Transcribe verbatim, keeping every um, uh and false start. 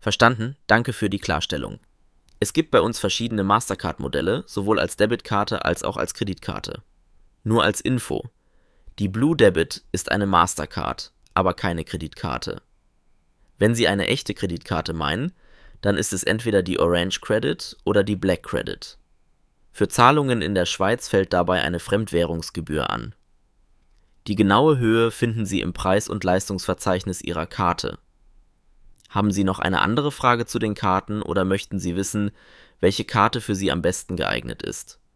Verstanden, danke für die Klarstellung. Es gibt bei uns verschiedene Mastercard-Modelle, sowohl als Debitkarte als auch als Kreditkarte. Nur als Info: Die Blue Debit ist eine Mastercard, aber keine Kreditkarte. Wenn Sie eine echte Kreditkarte meinen, dann ist es entweder die Orange Credit oder die Black Credit. Für Zahlungen in der Schweiz fällt dabei eine Fremdwährungsgebühr an. Die genaue Höhe finden Sie im Preis- und Leistungsverzeichnis Ihrer Karte. Haben Sie noch eine andere Frage zu den Karten oder möchten Sie wissen, welche Karte für Sie am besten geeignet ist?